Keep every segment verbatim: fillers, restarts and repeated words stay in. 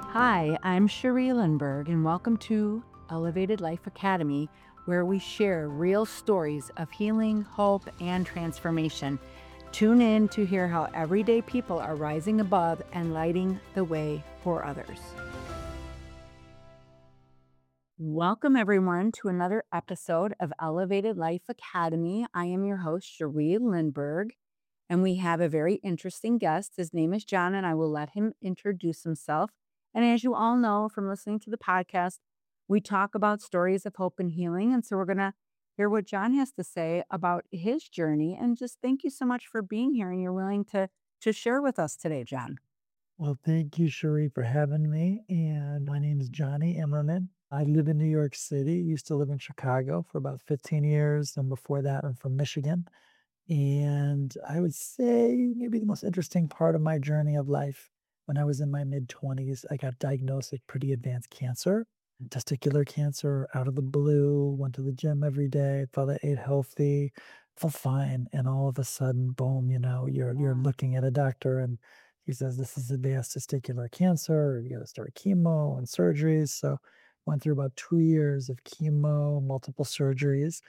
Hi, I'm Cherie Lindberg, and welcome to Elevated Life Academy, where we share real stories of healing, hope, and transformation. Tune in to hear how everyday people are rising above and lighting the way for others. Welcome, everyone, to another episode of Elevated Life Academy. I am your host, Cherie Lindberg, and we have a very interesting guest. His name is John, and I will let him introduce himself. And as you all know from listening to the podcast, we talk about stories of hope and healing. And so we're going to hear what John has to say about his journey. And just thank you so much for being here and you're willing to to share with us today, John. Well, thank you, Cherie, for having me. And my name is Johnny Emmerman. I live in New York City. Used to live in Chicago for about fifteen years. And before that, I'm from Michigan. And I would say maybe the most interesting part of my journey of life, when I was in my mid twenties, I got diagnosed with pretty advanced cancer, testicular cancer out of the blue, went to the gym every day, thought I ate healthy, felt fine. And all of a sudden, boom, you know, you're you're Yeah. looking at a doctor and he says, this is advanced testicular cancer. You got to start chemo and surgeries. So went through about two years of chemo, multiple surgeries.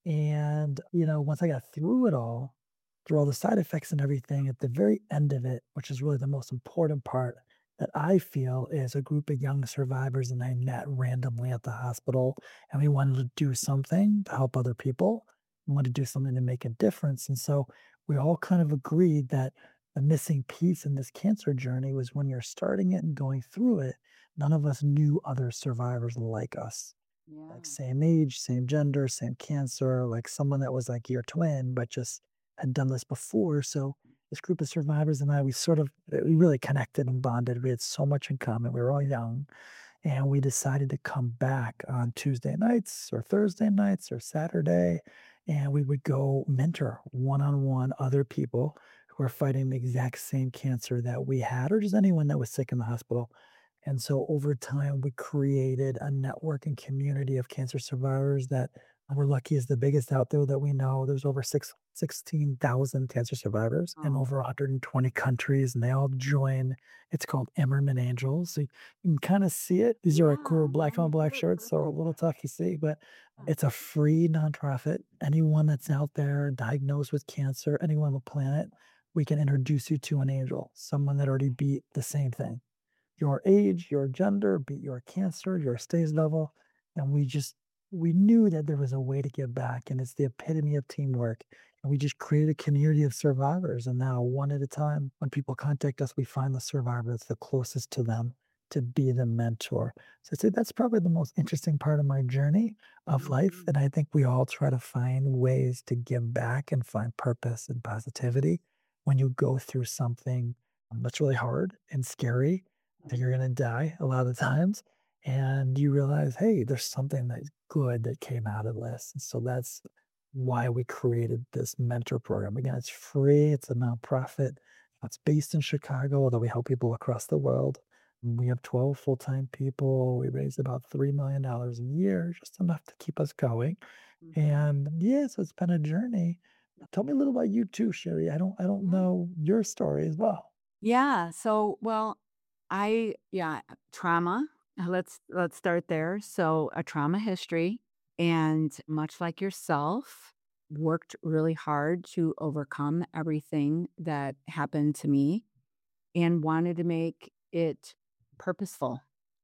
And, you know, once I got through it all, through all the side effects and everything, at the very end of it, which is really the most important part that I feel is a group of young survivors and I met randomly at the hospital and we wanted to do something to help other people. We wanted to do something to make a difference. And so we all kind of agreed that the missing piece in this cancer journey was when you're starting it and going through it, none of us knew other survivors like us, like Yeah. same age, same gender, same cancer, like someone that was like your twin, but just had done this before. So this group of survivors and I, we sort of uh, we really connected and bonded. We had so much in common. We were all young, and we decided to come back on Tuesday nights or Thursday nights or Saturday, and we would go mentor one on one other people who are fighting the exact same cancer that we had, or just anyone that was sick in the hospital. And so over time, we created a network and community of cancer survivors that we're lucky is the biggest out there that we know. There's over six, sixteen thousand cancer survivors in Oh, over one hundred twenty countries, and they all join. It's called Emmerman Angels. So you can kind of see it. These are our cool yeah. black on I've black heard shirts, heard so a of little that. tough to see, but Yeah. it's a free nonprofit. Anyone that's out there diagnosed with cancer, anyone on the planet, we can introduce you to an angel, someone that already beat the same thing, your age, your gender, beat your cancer, your stage level. And we just, we knew that there was a way to give back. And it's the epitome of teamwork. And we just created a community of survivors. And now, one at a time, when people contact us, we find the survivor that's the closest to them to be the mentor. So I'd say that's probably the most interesting part of my journey of life. Mhm. And I think we all try to find ways to give back and find purpose and positivity when you go through something um, that's really hard and scary, that you're gonna die a lot of times, and you realize, "Hey, there's something that's good that came out of this." And so that's why we created this mentor program. Again, it's free, it's a nonprofit. It's based in Chicago, although we help people across the world. We have twelve full-time people. We raise about three million dollars a year, just enough to keep us going. Mhm. And yeah, so it's been a journey. Tell me a little about you too, Sherry. I don't I don't Yeah. know your story as well. Yeah. So, well, I yeah, trauma. uh, Let's let's start there. So, a trauma history, and much like yourself, worked really hard to overcome everything that happened to me and wanted to make it purposeful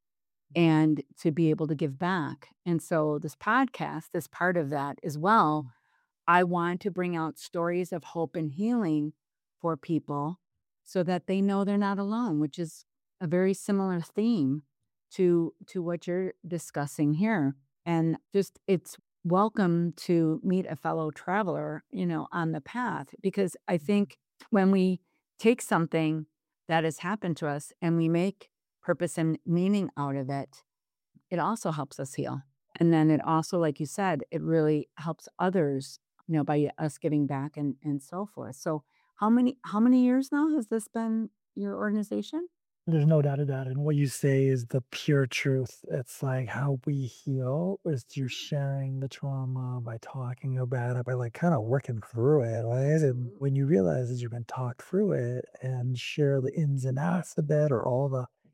and to be able to give back. And so this podcast is part of that as well. I want to bring out stories of hope and healing for people so that they know they're not alone, which is a very similar theme to to what you're discussing here. And just it's welcome to meet a fellow traveler, you know, on the path because I think when we take something that has happened to us and we make purpose and meaning out of it, it also helps us heal. And then it also, like you said, it really helps others, you know, by us giving back and and so forth. So how many how many years now has this been your organization? There's no doubt about it. And what you say is the pure truth. It's like how we heal is through sharing the trauma, by talking about it, by like kind of working through it. Right? And Absolutely. when you realize that you've been talked through it and share the ins and outs of it or all the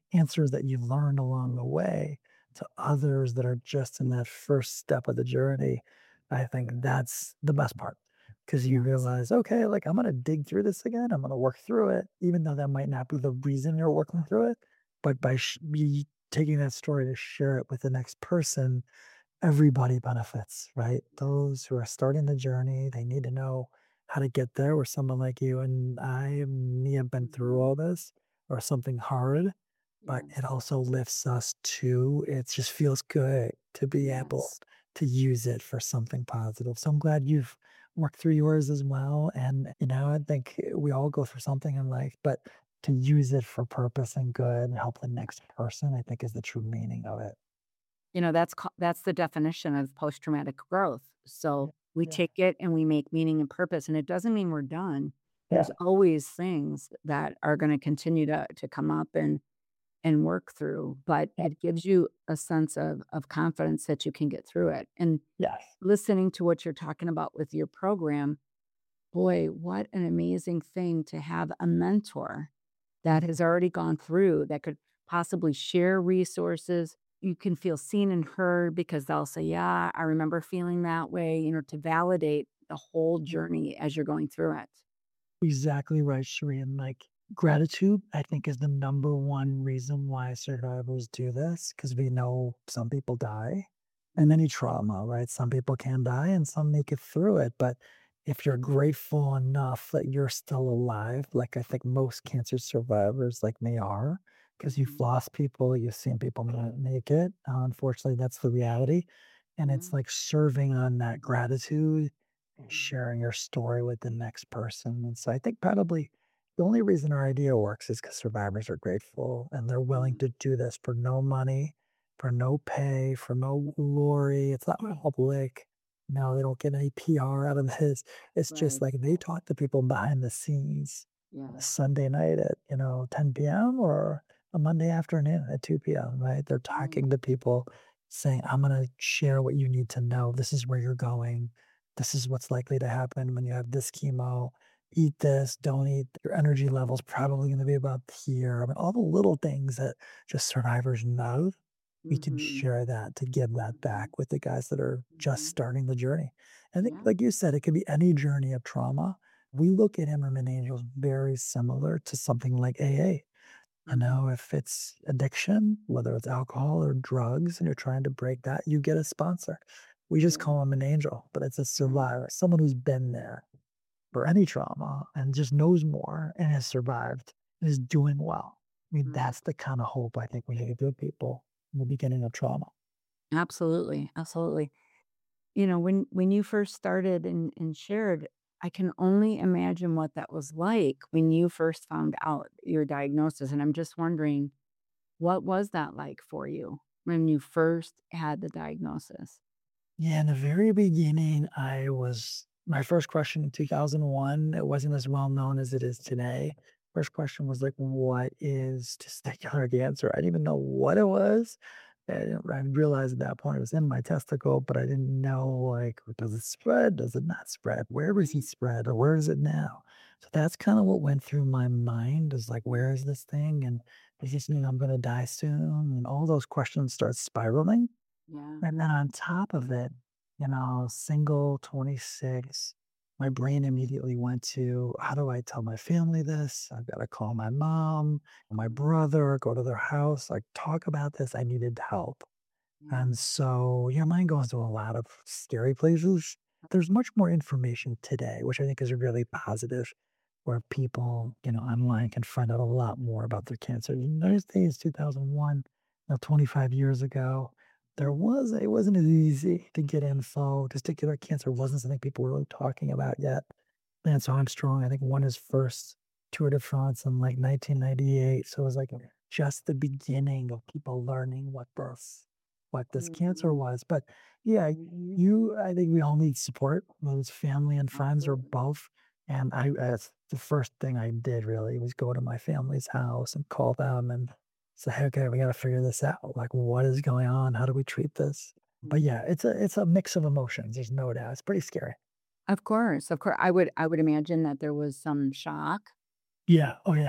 answers that you've learned along the way to others that are just in that first step of the journey, I think that's the best part. Because you Yes. realize, okay, like I'm gonna dig through this again. I'm gonna work through it, even though that might not be the reason you're working through it. But by sh- me taking that story to share it with the next person, everybody benefits, right? Those who are starting the journey, they need to know how to get there. Where someone like you and I may have been through Mhm. all this or something hard, but it Yes. also lifts us too. It just feels good to be able Yes. to use it for something positive. So I'm glad you've worked through yours as well. And, you know, I think we all go through something in life, but to use it for purpose and good and help the next person, I think is the true meaning of it. You know, that's ca that's the definition of post-traumatic growth. So, Yeah. we Yeah. take it and we make meaning and purpose, and it doesn't mean we're done. Yeah. There's always things that are gonna continue to to come up and and work through, but it gives you a sense of of confidence that you can get through it, and Yes. listening to what you're talking about with your program, boy, what an amazing thing to have a mentor that has already gone through, that could possibly share resources. You can feel seen and heard because they'll say, "Yeah, I remember feeling that way," you know, to validate the whole journey as you're going through it. Exactly right, Sheree. And like gratitude, I think, is the number one reason why survivors do this because we know some people die and any trauma, right? Some people can die and some make it through it. But if you're grateful enough that you're still alive, like I think most cancer survivors like me are, because you've Mhm. lost people, you've seen people not make it. Uh, unfortunately, that's the reality. And it's Yeah. like serving on that gratitude sharing your story with the next person. And so I think probably the only reason our idea works is because survivors are grateful and they're willing Yeah. to do this for no money, for no pay, for no glory. It's not public. No, they don't get any P R out of this. It's just Right. like they talk to people behind the scenes on a Yes. Sunday night at, you know, ten p m or a Monday afternoon at two p m, right? They're Right. talking to people saying, I'm going to share what you need to know. This is where you're going. This is what's likely to happen when you have this chemo. Eat this, don't eat. Your energy level's probably going to be about here. I mean, all the little things that just survivors know, we can Mhm. share that to give that Mhm. back with the guys that are just Mhm. starting the journey. I think, Yeah. like you said, it could be any journey of trauma. We look at Himmerman Angels very similar to something like A A. You Mhm. know, if it's addiction, whether it's alcohol or drugs, and you're trying to break that, you get a sponsor. We just Yeah. call him an angel, but it's a Right. survivor, someone who's been there for any trauma and just knows more and has survived and is doing well. I mean, Mhm. that's the kind of hope I think we need to give people in the beginning of trauma. Absolutely. Absolutely. You know, when when you first started and and shared, I can only imagine what that was like when you first found out your diagnosis, and I'm just wondering, what was that like for you when you first had the diagnosis? Yeah, in the very beginning, I was my first question in two thousand one, it wasn't as well known as it is today. First question was like, what is testicular cancer? I didn't even know what it was. And I realized at that point it was in my testicle, but I didn't know like, does it spread? Does it not spread? Where is he Right. spread? Or where is it now? So that's kind of what went through my mind is like, where is this thing? And does this mean I'm going to die soon? And all those questions start spiraling. Yeah. And then on top of it, you know, single, twenty-six, my brain immediately went to how do I tell my family this? I've got to call my mom, my Mhm. brother, go to their house, like talk about this. I needed help. Yeah. And so your mind goes to a lot of scary places. There's much more information today, which I think is really positive, where people, you know, online can find out a lot more about their cancer. In those days, two thousand one, you know, twenty-five years ago, there Mhm. was it wasn't as easy to get info. Testicular cancer wasn't something people were really talking about yet. Lance Armstrong, I think, won his first Tour de France in like nineteen ninety-eight. So it was like just the beginning of people learning what birth, what this cancer Mhm. was. But yeah, you, I think we all need support, whether it's family and friends or Absolutely. both. And I, that's the first thing I did really was go to my family's house and call them and say, "Hey, okay, we got to figure this out. Like, what is going on? How do we treat this?" But Mhm. yeah, it's a it's a mix of emotions. There's no doubt. It's pretty scary. Of course, of course. I would I would imagine that there was some shock. Yeah. Oh yeah.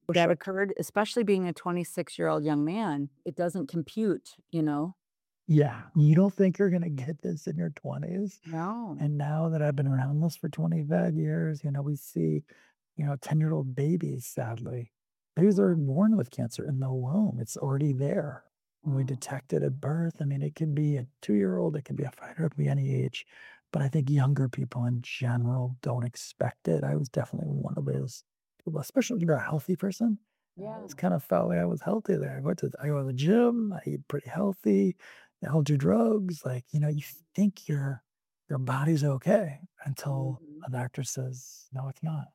For that sure. occurred, especially being a twenty-six-year-old young man. It doesn't compute, you know? Yeah, you don't think you're gonna get this in your twenties, No. and now that I've been around this for twenty-five years, you know, we see, you know, ten-year-old babies, sadly. Babies are Wow. born with cancer in the womb, it's already there. And we Wow. detect it at birth. I mean, it can be a two-year-old, it can be a five-year-old, it can be any age, but I think younger people in general don't expect it. I was definitely one of those people, especially when you're a healthy person. I Yeah. always kind of felt like I was healthy there. I went to I go to the gym, I eat pretty healthy, I don't do drugs, like, you know, you think your your body's okay until Mhm. a doctor says, "No, it's not."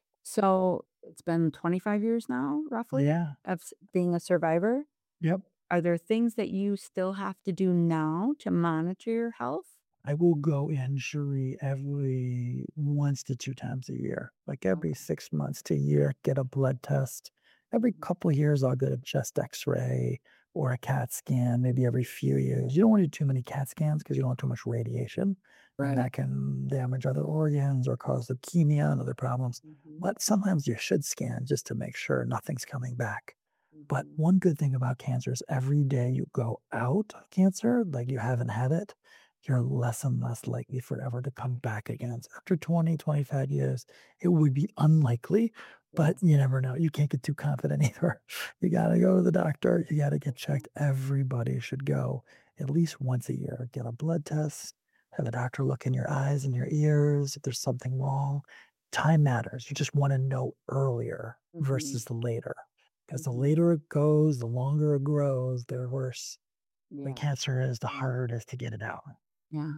So, it's been twenty-five years now, roughly, Yeah. of s being a survivor? Yep. Are there things that you still have to do now to monitor your health? I will go injury every once to two times a year, like every Okay. six months to a year, get a blood test. Every Mhm. couple of years, I'll get a chest X-ray or a CAT scan, maybe every few years. You don't want to do too many CAT scans because you don't want too much radiation, and Right. that can damage other organs or cause leukemia and other problems. Mhm. But sometimes you should scan just to make sure nothing's coming back. But Mhm. one good thing about cancer is every day you go out of cancer, like you haven't had it, you're less and less likely for it ever to come back again. So after twenty, twenty-five years, it would be unlikely, but Yes. you never know. You can't get too confident either. You got to go to the doctor. You got to get Mhm. checked. Everybody should go at least once a year, get a blood test, have a doctor look in your eyes and your ears if there's something wrong. Time matters. You just want to know earlier Mhm. versus the later. Because the Mhm. later it goes, the longer it grows, the worse the Yeah. cancer is, the Yeah. harder it is to get it out. Yeah.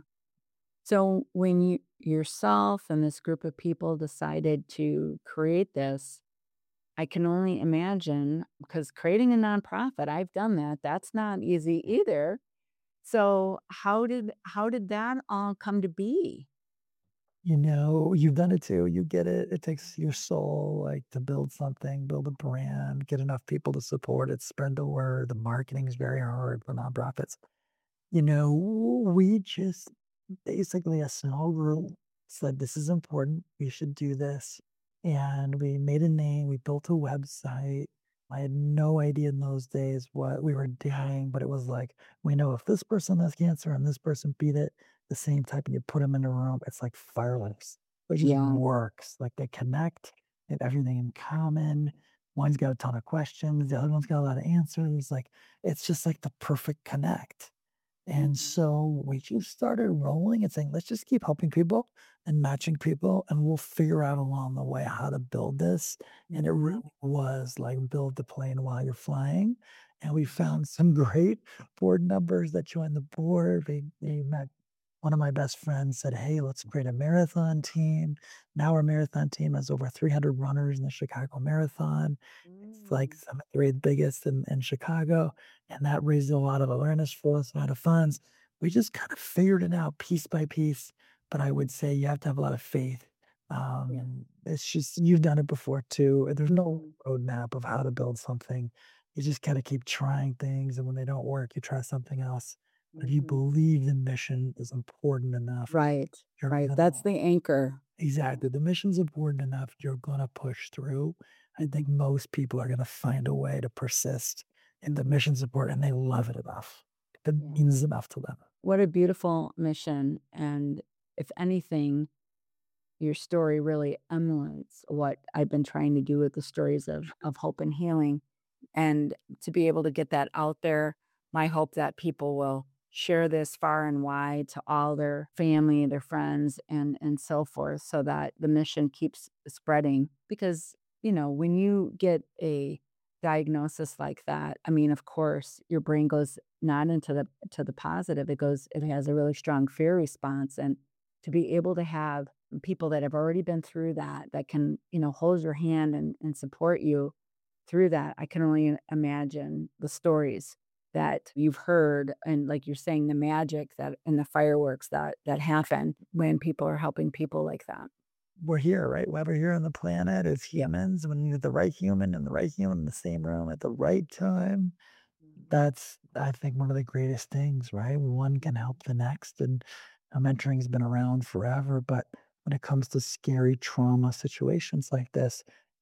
So, when you yourself and this group of people decided to create this, I can only imagine because creating a nonprofit, I've done that. That's not easy either. So, how did how did that all come to be? You know, you've done it too. You get it. It takes your soul, like, to build something, build a brand, get enough people to support it, spread the word. The marketing is very hard for nonprofits. You know, we just basically a small group said, "This is important. We should do this." And we made a name. We built a website. I had no idea in those days what we were doing, but it was like, we know if this person has cancer and this person beat it the same type, and you put them in a room, it's like fireworks. It just Yeah. works. Like they connect, they have everything in common. One's got a ton of questions, the other one's got a lot of answers. Like it's just like the perfect connect. And Mhm. so we just started rolling and saying, let's just keep helping people and matching people, and we'll figure out along the way how to build this. And it Mhm. really was like build the plane while you're flying. And we found some great board members that joined the board. We, we met one of my best friends said, "Hey, let's create a marathon team." Now our marathon team has over three hundred runners in the Chicago Marathon. It's like Mm. some of the three biggest in, in Chicago, and that raised a lot of awareness for us, a lot of funds. We just kind of figured it out piece by piece. But I would say you have to have a lot of faith. Um, Yeah. and it's just you've done it before too. and There's no Mhm. roadmap of how to build something. You just gotta keep trying things, and when they don't work, you try something else. But if you Mhm. believe the mission is important enough, Right. you're Right. gonna That's the anchor. exactly, the mission's important enough, you're gonna push through. I think Mhm. most people are gonna find a way to persist if the Mhm. mission's important and they love it enough. If it Yeah. means enough to them. What a beautiful mission. And if anything, your story really emulates what I've been trying to do with the stories of, of hope and healing. And to be able to get that out there, my hope that people will share this far and wide to all their family, their friends, and and so forth, so that the mission keeps spreading. Because, you know, when you get a diagnosis like that, I mean, of course, your brain goes not into the to the positive. It goes, it has a really strong fear response. And to be able to have people that have already been through that, that can, you know, hold your hand and, and support you through that, I can only imagine the stories that you've heard and like you're saying, the magic that and the fireworks that that happen when people are helping people like that. We're here, right? While we're here on the planet as humans, when you're the right human and the right human in the same room at the right time, Mhm. that's, I think, one of the greatest things, right? One can help the next, and uh, mentoring's been around forever, but when it comes to scary trauma situations like this,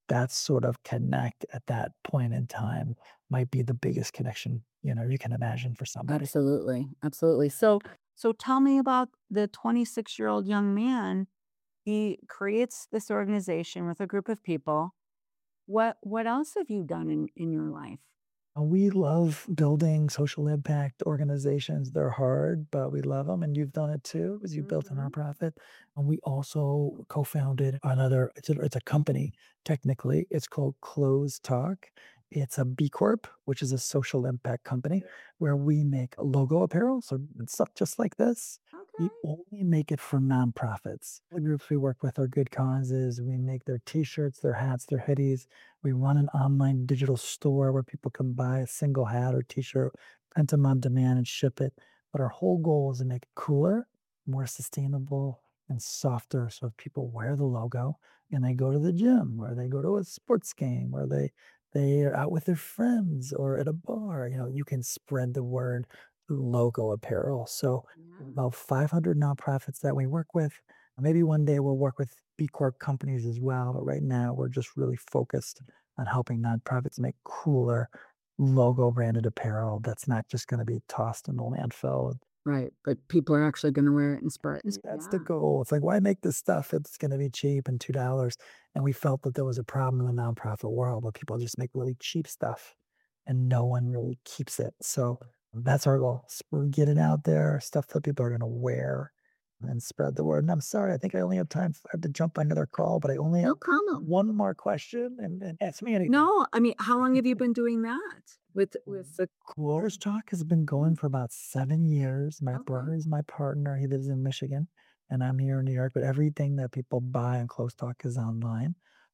that sort of connect at that point in time might be the biggest connection, you know, you can imagine for somebody. Absolutely, absolutely. So so tell me about the twenty-six-year-old young man. He creates this organization with a group of people. What what else have you done in in your life? Uh, We love building social impact organizations. They're hard, but we love them. And you've done it too, as you built a Mhm. nonprofit. And we also co-founded another, it's a, it's a company, technically. It's called Close Talk. It's a B Corp, which is a social impact company where we make logo apparel. So it's stuff just like this. We Okay. only make it for nonprofits. The groups we work with are good causes. We make their t-shirts, their hats, their hoodies. We run an online digital store where people can buy a single hat or t-shirt, print them on demand and ship it. But our whole goal is to make it cooler, more sustainable, and softer. So if people wear the logo and they go to the gym or they go to a sports game or they they are out with their friends or at a bar, you know, you can spread the word through logo apparel. So Yeah. about five hundred nonprofits that we work with. Maybe one day we'll work with B Corp companies as well, but right now we're just really focused on helping nonprofits make cooler logo branded apparel that's not just going to be tossed in the landfill. Right, but people are actually gonna wear it and spread That's it. that's the Yeah. goal. It's like, why make this stuff if it's going to be cheap and two dollars? And we felt that there was a problem in the nonprofit world where people just make really cheap stuff and no one really keeps it. So that's our goal. s- we're Get it out there, stuff that people are going to wear and spread the word. And I'm sorry, I think I only have time. For, I have to jump on another call, but I only No have problem. one more question and, and ask me anything. No, I mean, how long have you been doing that? With with the Coolers Talk has been going for about seven years. My Okay. brother is my partner. He lives in Michigan, and I'm here in New York. But everything that people buy on Close Talk is online,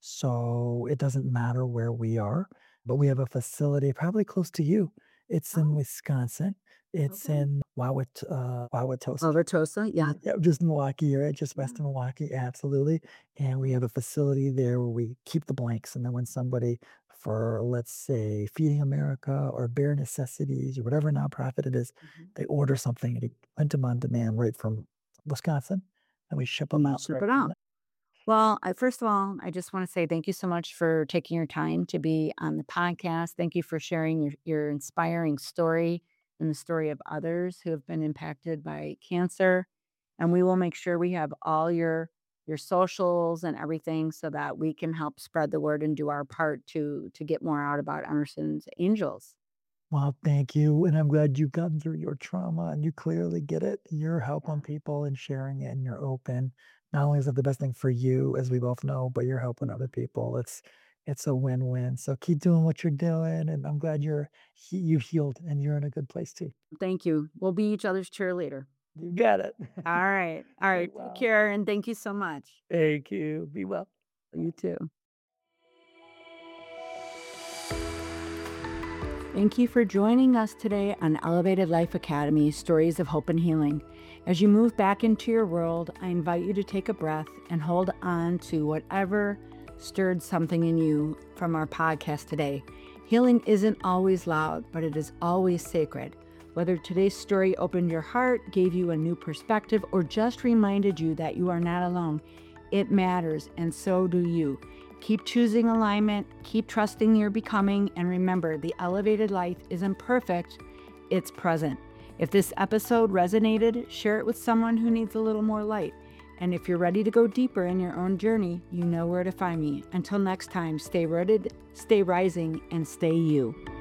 so it doesn't matter where we are. But we have a facility probably close to you. It's in Oh, Wisconsin. It's okay. in Wauwat, uh, Wauwatosa. Albertosa, yeah. Yeah, just Milwaukee area, just west Yeah. of Milwaukee, absolutely. And we have a facility there where we keep the blanks. And then when somebody for, let's say, Feeding America or Bare Necessities or whatever nonprofit it is, Mhm. they order something and we print them on demand right from Wisconsin and we ship them And you out ship right it from out. there. Well, I first of all, I just wanna say thank you so much for taking your time to be on the podcast. Thank you for sharing your your inspiring story and the story of others who have been impacted by cancer, and we will make sure we have all your your socials and everything so that we can help spread the word and do our part to to get more out about Emerson's Angels. Well, thank you. And I'm glad you've gotten through your trauma and you clearly get it. You're helping Yeah. people and sharing it and you're open. Not only is it the best thing for you, as we both know, but you're helping other people. It's it's a win-win. So keep doing what you're doing. And I'm glad you're he- you've healed and you're in a good place too. Thank you. We'll be each other's cheerleader. You got it. All right. All Be right. Take well. care and thank you so much. Thank you. Be well. You too. Thank you for joining us today on Elevated Life Academy Stories of Hope and Healing. As you move back into your world, I invite you to take a breath and hold on to whatever stirred something in you from our podcast today. Healing isn't always loud, but it is always sacred. Whether today's story opened your heart, gave you a new perspective, or just reminded you that you are not alone, it matters, and so do you. Keep choosing alignment, keep trusting your becoming, and remember the elevated life isn't perfect, it's present. If this episode resonated, share it with someone who needs a little more light. And if you're ready to go deeper in your own journey, you know where to find me. Until next time, stay rooted, stay rising, and stay you.